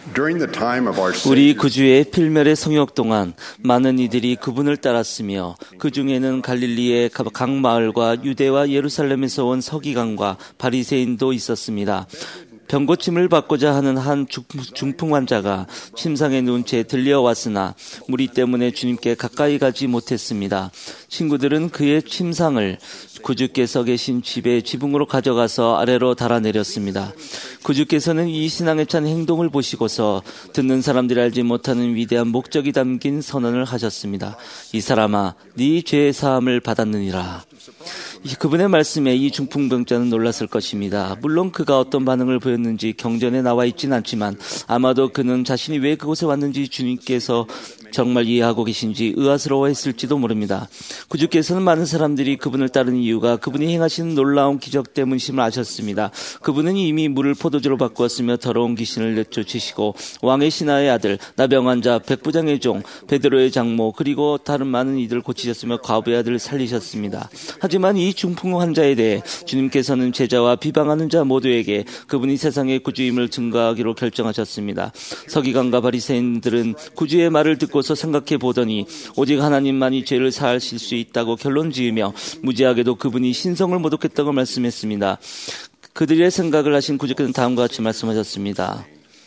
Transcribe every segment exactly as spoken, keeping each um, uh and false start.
During the time of our 우리 Savior, 구주의 필멸의 성역 동안 많은 이들이 그분을 따랐으며 그 중에는 갈릴리의 각 마을과 유대와 예루살렘에서 온 서기관과 바리새인도 있었습니다. 병고침을 받고자 하는 한 중풍 환자가 침상에 누운 채 들려왔으나 무리 때문에 주님께 가까이 가지 못했습니다. 친구들은 그의 침상을 구주께서 계신 집의 지붕으로 가져가서 아래로 달아내렸습니다. 구주께서는 이 신앙에 찬 행동을 보시고서 듣는 사람들이 알지 못하는 위대한 목적이 담긴 선언을 하셨습니다. 이 사람아, 네 죄의 사함을 받았느니라. 그분의 말씀에 이 중풍병자는 놀랐을 것입니다. 물론 그가 어떤 반응을 보였는지 경전에 나와 있진 않지만 아마도 그는 자신이 왜 그곳에 왔는지 주님께서 정말 이해하고 계신지 의아스러워했을지도 모릅니다. 구주께서는 많은 사람들이 그분을 따르는 이유가 그분이 행하신 놀라운 기적 때문임을 아셨습니다. 그분은 이미 물을 포도주로 바꾸었으며 더러운 귀신을 내쫓으시고 왕의 신하의 아들, 나병 환자, 백부장의 종, 베드로의 장모, 그리고 다른 많은 이들을 고치셨으며 과부의 아들을 살리셨습니다. 하지만 이 중풍 환자에 대해 주님께서는 제자와 비방하는 자 모두에게 그분이 세상의 구주임을 증거하기로 결정하셨습니다. 서기관과 바리새인들은 구주의 말을 듣고 서 생각해 보더니 오직 하나님만이 죄를 사하실 수 있다고 결론 지으며 무지하게도 그분이 신성을 모독했다고 말씀했습니다. 그들의 생각을 하신 구주께서는 다음과 같이 말씀하셨습니다.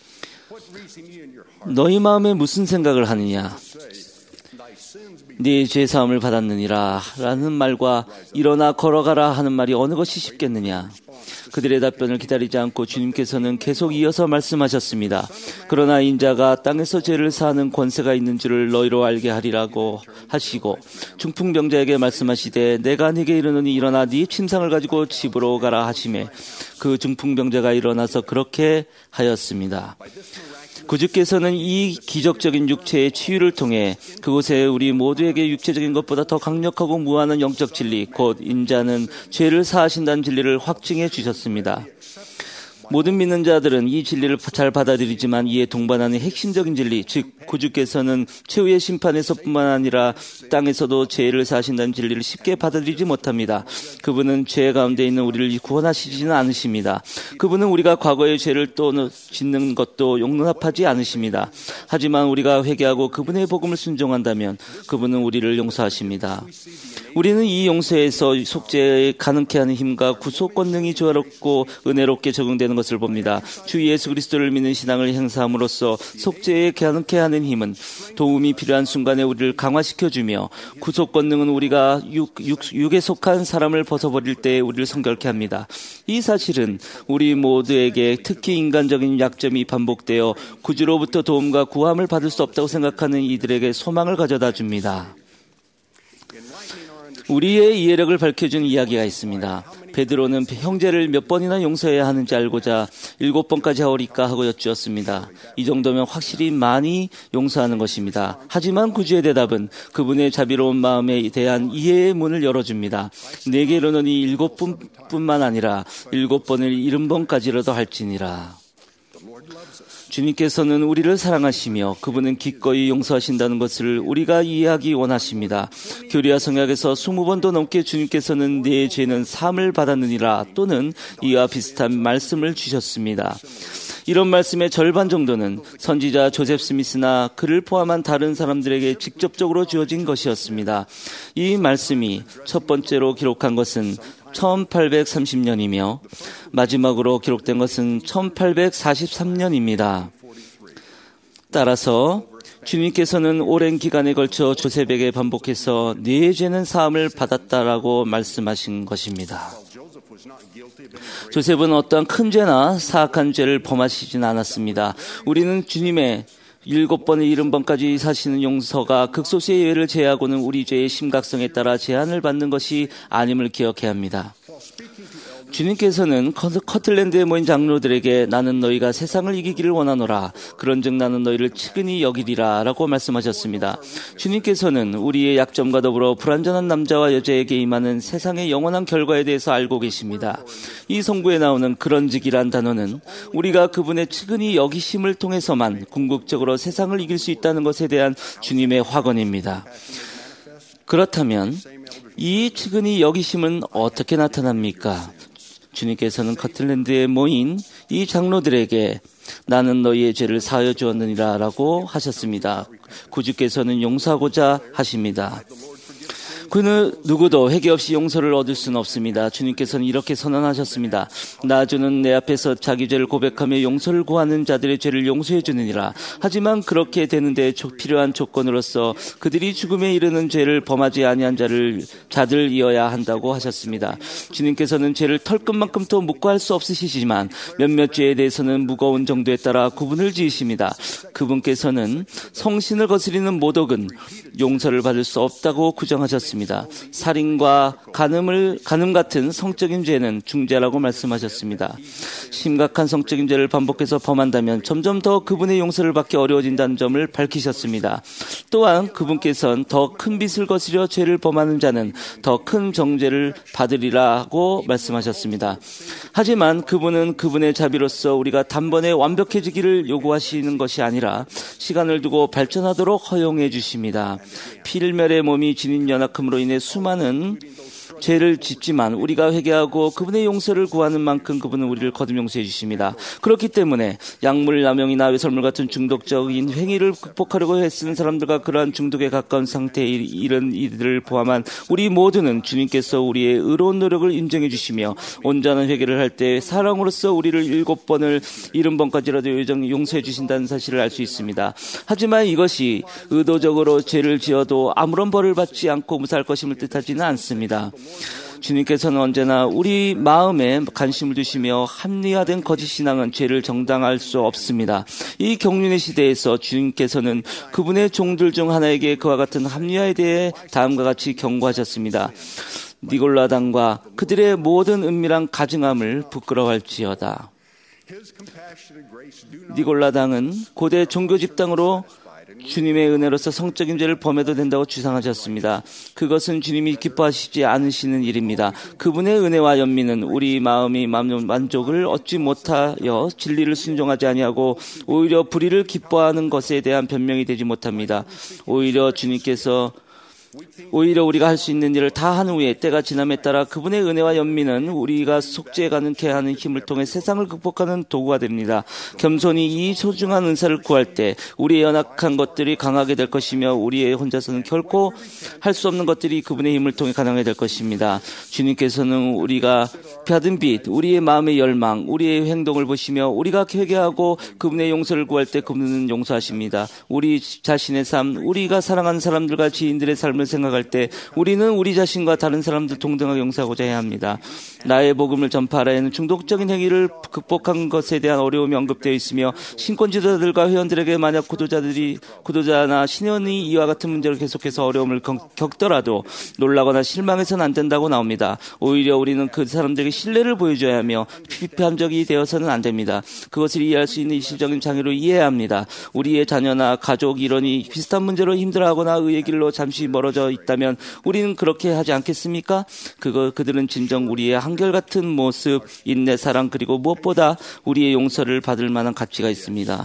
너희 마음에 무슨 생각을 하느냐? 네 죄 사함을 받았느니라 라는 말과 일어나 걸어가라 하는 말이 어느 것이 쉽겠느냐? 그들의 답변을 기다리지 않고 주님께서는 계속 이어서 말씀하셨습니다. 그러나 인자가 땅에서 죄를 사하는 권세가 있는 줄을 너희로 알게 하리라고 하시고 중풍병자에게 말씀하시되 내가 네게 이르노니 일어나 네 침상을 가지고 집으로 가라 하시매 그 중풍병자가 일어나서 그렇게 하였습니다. 구주께서는 이 기적적인 육체의 치유를 통해 그곳에 우리 모두에게 육체적인 것보다 더 강력하고 무한한 영적 진리, 곧 인자는 죄를 사하신다는 진리를 확증해 주셨습니다. 모든 믿는 자들은 이 진리를 잘 받아들이지만 이에 동반하는 핵심적인 진리, 즉 구주께서는 최후의 심판에서뿐만 아니라 땅에서도 죄를 사하신다는 진리를 쉽게 받아들이지 못합니다. 그분은 죄 가운데 있는 우리를 구원하시지는 않으십니다. 그분은 우리가 과거의 죄를 또 짓는 것도 용납하지 않으십니다. 하지만 우리가 회개하고 그분의 복음을 순종한다면 그분은 우리를 용서하십니다. 우리는 이 용서에서 속죄에 가능케 하는 힘과 구속 권능이 조화롭고 은혜롭게 적용되는 것을 봅니다. 주 예수 그리스도를 믿는 신앙을 행사함으로써 속죄에 가능케 하는 힘은 도움이 필요한 순간에 우리를 강화시켜주며 구속 권능은 우리가 육, 육, 육에 속한 사람을 벗어버릴 때 우리를 성결케 합니다. 이 사실은 우리 모두에게 특히 인간적인 약점이 반복되어 구주로부터 도움과 구함을 받을 수 없다고 생각하는 이들에게 소망을 가져다 줍니다. 우리의 이해력을 밝혀준 이야기가 있습니다. 베드로는 형제를 몇 번이나 용서해야 하는지 알고자 일곱 번까지 하오리까 하고 여쭈었습니다. 이 정도면 확실히 많이 용서하는 것입니다. 하지만 구주의 대답은 그분의 자비로운 마음에 대한 이해의 문을 열어줍니다. 내게 이르노니 일곱 번뿐만 아니라 일곱 번을 일흔 번까지라도 할지니라. 주님께서는 우리를 사랑하시며 그분은 기꺼이 용서하신다는 것을 우리가 이해하기 원하십니다. 교리와 성약에서 스무 번도 넘게 주님께서는 내 죄는 사함을 받았느니라 또는 이와 비슷한 말씀을 주셨습니다. 이런 말씀의 절반 정도는 선지자 조셉 스미스나 그를 포함한 다른 사람들에게 직접적으로 주어진 것이었습니다. 이 말씀이 첫 번째로 기록한 것은 천팔백삼십 년이며 마지막으로 기록된 것은 천팔백사십삼 년입니다. 따라서 주님께서는 오랜 기간에 걸쳐 조셉에게 반복해서 네 죄는 사함을 받았다라고 말씀하신 것입니다. 조셉은 어떠한 큰 죄나 사악한 죄를 범하시진 않았습니다. 우리는 주님의 일곱 번을 일흔 번까지 사시는 용서가 극소수의 예외를 제외하고는 우리 죄의 심각성에 따라 제한을 받는 것이 아님을 기억해야 합니다. 주님께서는 커틀랜드에 모인 장로들에게 나는 너희가 세상을 이기기를 원하노라. 그런즉 나는 너희를 측은히 여기리라 라고 말씀하셨습니다. 주님께서는 우리의 약점과 더불어 불완전한 남자와 여자에게 임하는 세상의 영원한 결과에 대해서 알고 계십니다. 이 성구에 나오는 그런즉이란 단어는 우리가 그분의 측은히 여기심을 통해서만 궁극적으로 세상을 이길 수 있다는 것에 대한 주님의 확언입니다. 그렇다면 이 측은히 여기심은 어떻게 나타납니까? 주님께서는 커틀랜드에 모인 이 장로들에게 나는 너희의 죄를 사하여 주었느니라 라고 하셨습니다. 구주께서는 용서하고자 하십니다. 그는 누구도 회개 없이 용서를 얻을 수는 없습니다. 주님께서는 이렇게 선언하셨습니다. 나 주는 내 앞에서 자기 죄를 고백하며 용서를 구하는 자들의 죄를 용서해 주느니라. 하지만 그렇게 되는데 필요한 조건으로서 그들이 죽음에 이르는 죄를 범하지 아니한 자를 자들이어야 한다고 하셨습니다. 주님께서는 죄를 털끝만큼도 묵과할 수 없으시지만 몇몇 죄에 대해서는 무거운 정도에 따라 구분을 지으십니다. 그분께서는 성신을 거스리는 모독은 용서를 받을 수 없다고 규정하셨습니다. 살인과 간음을, 간음 같은 성적인 죄는 중죄라고 말씀하셨습니다. 심각한 성적인 죄를 반복해서 범한다면 점점 더 그분의 용서를 받기 어려워진다는 점을 밝히셨습니다. 또한 그분께서는 더 큰 빚을 거스려 죄를 범하는 자는 더 큰 정죄를 받으리라고 말씀하셨습니다. 하지만 그분은 그분의 자비로서 우리가 단번에 완벽해지기를 요구하시는 것이 아니라 시간을 두고 발전하도록 허용해 주십니다. 필멸의 몸이 지닌 연약함으로 인해 수많은 죄를 짓지만 우리가 회개하고 그분의 용서를 구하는 만큼 그분은 우리를 거듭 용서해 주십니다. 그렇기 때문에 약물 남용이나 외설물 같은 중독적인 행위를 극복하려고 애쓰는 사람들과 그러한 중독에 가까운 상태에 이른 이들을 포함한 우리 모두는 주님께서 우리의 의로운 노력을 인정해 주시며 온전한 회개를 할 때 사랑으로서 우리를 일곱 번을 일흔 번까지라도 용서해 주신다는 사실을 알 수 있습니다. 하지만 이것이 의도적으로 죄를 지어도 아무런 벌을 받지 않고 무사할 것임을 뜻하지는 않습니다. 주님께서는 언제나 우리 마음에 관심을 두시며 합리화된 거짓 신앙은 죄를 정당할 수 없습니다. 이 경륜의 시대에서 주님께서는 그분의 종들 중 하나에게 그와 같은 합리화에 대해 다음과 같이 경고하셨습니다. 니골라당과 그들의 모든 은밀한 가증함을 부끄러워할지어다. 니골라당은 고대 종교 집단으로 주님의 은혜로서 성적인 죄를 범해도 된다고 주장하셨습니다. 그것은 주님이 기뻐하시지 않으시는 일입니다. 그분의 은혜와 연민은 우리 마음이 만족을 얻지 못하여 진리를 순종하지 아니하고 오히려 불의를 기뻐하는 것에 대한 변명이 되지 못합니다. 오히려 주님께서 오히려 우리가 할 수 있는 일을 다 한 후에 때가 지남에 따라 그분의 은혜와 연민은 우리가 속죄 가능케 하는 힘을 통해 세상을 극복하는 도구가 됩니다. 겸손히 이 소중한 은사를 구할 때 우리의 연약한 것들이 강하게 될 것이며 우리의 혼자서는 결코 할 수 없는 것들이 그분의 힘을 통해 가능하게 될 것입니다. 주님께서는 우리가 받은 빚, 우리의 마음의 열망, 우리의 행동을 보시며 우리가 회개하고 그분의 용서를 구할 때 그분은 용서하십니다. 우리 자신의 삶, 우리가 사랑하는 사람들과 지인들의 삶을 생각할 때 우리는 우리 자신과 다른 사람들 동등하게 용서하고자 해야 합니다. 나의 복음을 전파하라는 중독적인 행위를 극복한 것에 대한 어려움이 언급되어 있으며 신권 지도자들과 회원들에게 만약 구도자들이 구도자나 신현이 이와 같은 문제를 계속해서 어려움을 겪더라도 놀라거나 실망해서는 안 된다고 나옵니다. 오히려 우리는 그 사람들에게 신뢰를 보여줘야 하며 비판적이 되어서는 안 됩니다. 그것을 이해할 수 있는 일시적인 장애로 이해해야 합니다. 우리의 자녀나 가족 일원이 비슷한 문제로 힘들어하거나 의의 길로 잠시 멀어져 있다면 우리는 그렇게 하지 않겠습니까? 그거 그들은 진정 우리의 한결같은 모습, 인내, 사랑 그리고 무엇보다 우리의 용서를 받을 만한 가치가 있습니다.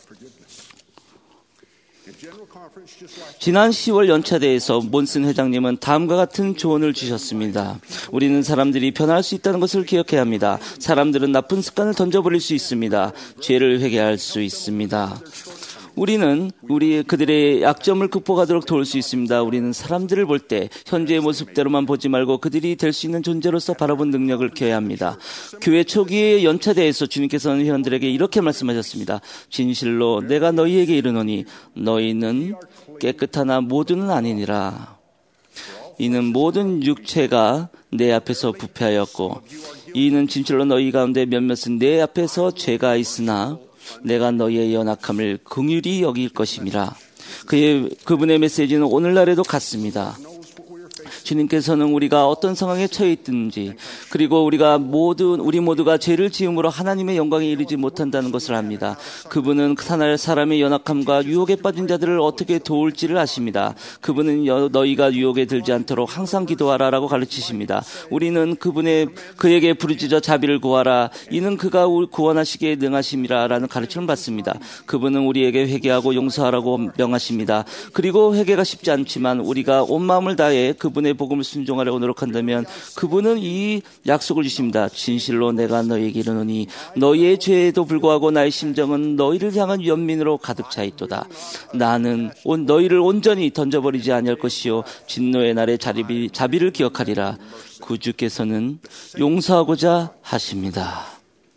지난 시월 연차대에서 몬슨 회장님은 다음과 같은 조언을 주셨습니다. 우리는 사람들이 변할 수 있다는 것을 기억해야 합니다. 사람들은 나쁜 습관을 던져버릴 수 있습니다. 죄를 회개할 수 있습니다. 우리는 우리 그들의 약점을 극복하도록 도울 수 있습니다. 우리는 사람들을 볼 때 현재의 모습대로만 보지 말고 그들이 될 수 있는 존재로서 바라본 능력을 키워야 합니다. 교회 초기의 연차대에서 주님께서는 회원들에게 이렇게 말씀하셨습니다. 진실로 내가 너희에게 이르노니 너희는 깨끗하나 모두는 아니니라. 이는 모든 육체가 내 앞에서 부패하였고 이는 진실로 너희 가운데 몇몇은 내 앞에서 죄가 있으나 내가 너희의 연약함을 긍휼히 여길 것임이라. 그의, 그분의 메시지는 오늘날에도 같습니다. 주님께서는 우리가 어떤 상황에 처해 있든지 그리고 우리가 모두 우리 모두가 죄를 지음으로 하나님의 영광에 이르지 못한다는 것을 압니다. 그분은 사람의 연약함과 유혹에 빠진 자들을 어떻게 도울지를 아십니다. 그분은 여, 너희가 유혹에 들지 않도록 항상 기도하라라고 가르치십니다. 우리는 그분의 그에게 부르짖어 자비를 구하라. 이는 그가 구원하시기에 능하심이라라는 가르침을 받습니다. 그분은 우리에게 회개하고 용서하라고 명하십니다. 그리고 회개가 쉽지 않지만 우리가 온 마음을 다해 그분의 복음을 순종하려고 노력한다면 그분은 이 약속을 주십니다. 진실로 내가 너희에게 이르노니 너희의 죄에도 불구하고 나의 심정은 너희를 향한 연민으로 가득 차 있도다. 나는 온 너희를 온전히 던져버리지 아니할 것이요 진노의 날에 자비, 자비를 기억하리라. 구주께서는 용서하고자 하십니다.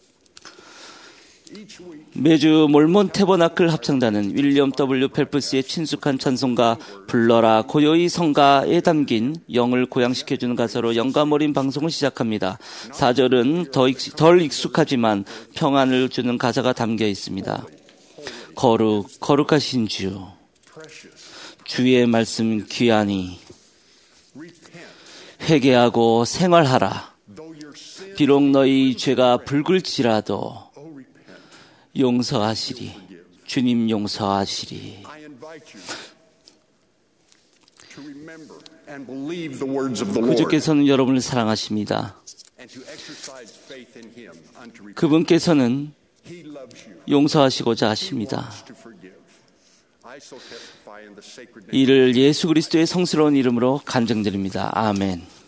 매주 몰몬 태버나클 합창단은 윌리엄 더블유 펠프스의 친숙한 찬송가 불러라 고요히 성가에 담긴 영을 고양시켜주는 가사로 영감 어린 방송을 시작합니다. 사 절은 더 익, 덜 익숙하지만 평안을 주는 가사가 담겨 있습니다. 거룩, 거룩하신 주, 주의 말씀 귀하니 회개하고 생활하라. 비록 너희 죄가 붉을지라도 용서하시리. 주님 용서하시리. 구주께서는 여러분을 사랑하십니다. 그분께서는 용서하시고자 하십니다. 이를 예수 그리스도의 성스러운 이름으로 간증드립니다. 아멘.